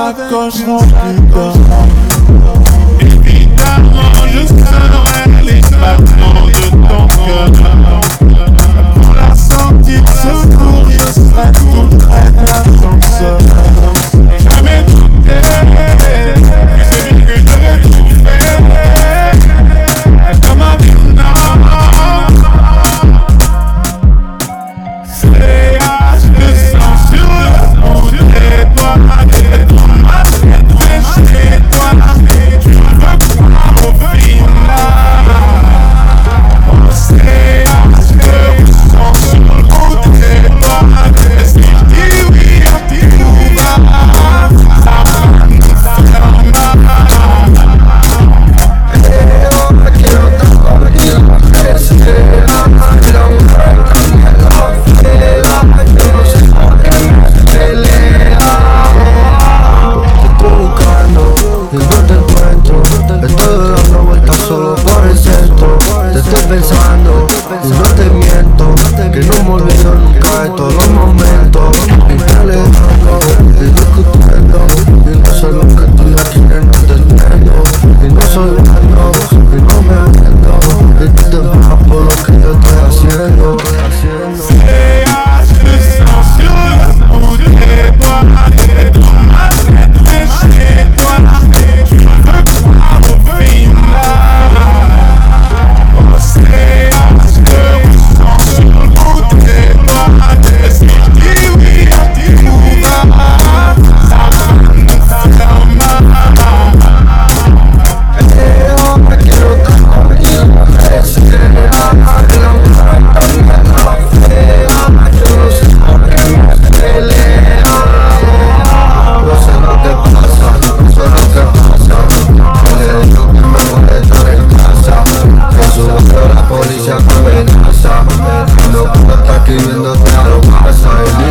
sacoche remplie d'or. Évidemment je serai les battements de ton cœur. Pour la sortie de secours, je serai tout près de l'ascenseur. Jamais douté, c'est lui que je vais tout faire. Comme un violon, CH de sang sur le bout des doigts. T'es dans ma tête, t'es chez toi. Tu veux croire au final. CH de sang sur le bout des doigts. Si je dis oui, tout va. Ça va nous faire mal. Pensando y no te miento, que no me olvido nunca de todos los momentos. Y te alejando, y discutiendo, y no sé lo que tú quieres, no te entiendo. Y no soy bueno, y no me entiendo, y tú te vas por lo que yo estoy haciendo. CH de sang sur le bout des doigts. T'es dans ma tête, t'es chez toi. Tu veux croire au final. CH de sang sur le bout des doigts. Si je dis oui, tout va. Ça va nous faire mal. Me quiero tanto y no me desea. Yo no sé por qué me pelea. No sé lo que pasa, no sé lo que pasa. Le digo que me voy a estar en casa. Eso es que la policía me amenaza. No puedo estar escribiéndote a lo casa.